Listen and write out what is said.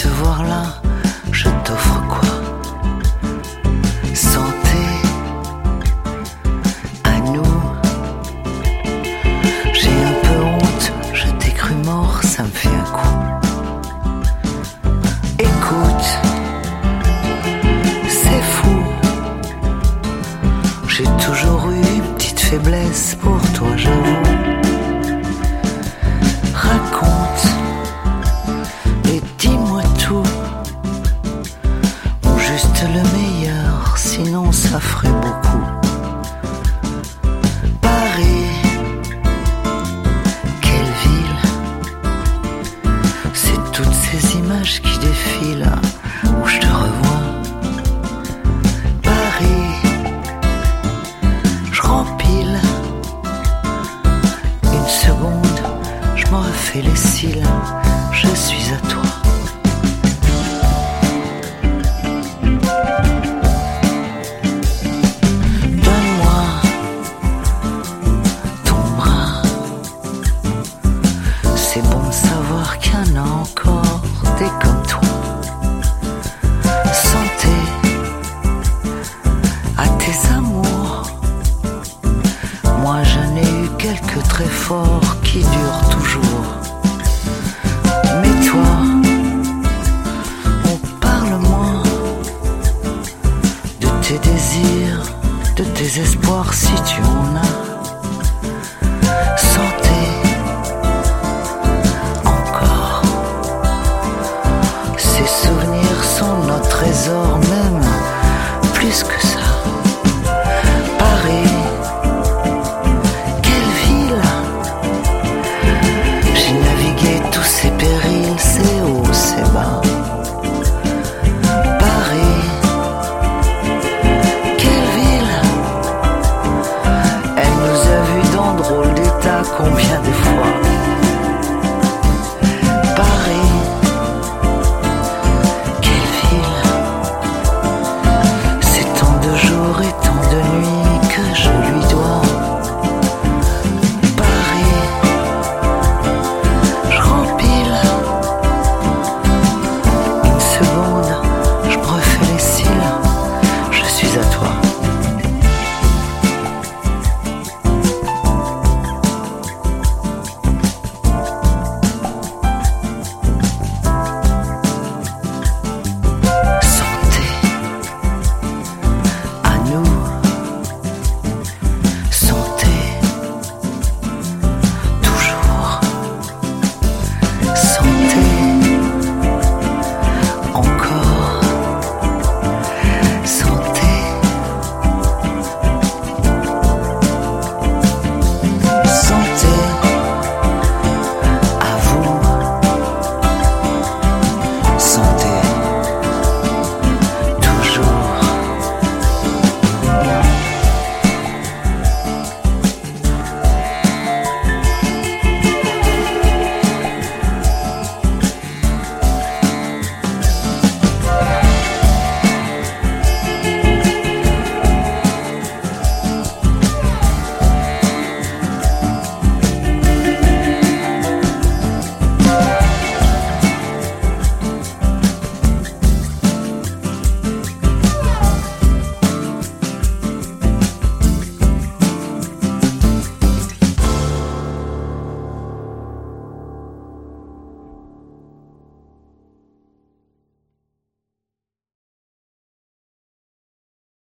te voir là, je t'offre quoi? Santé à nous. J'ai un peu honte, je t'ai cru mort, ça me fait un coup. Écoute, c'est fou. J'ai toujours eu une petite faiblesse pour toi, j'avoue. Raconte et dis-moi tout, ou juste le meilleur, sinon ça ferait beaucoup. Paris, quelle ville, c'est toutes ces images qui défilent, où je te revois. Paris, je rempile, une seconde, je me refais les cils, je suis à toi.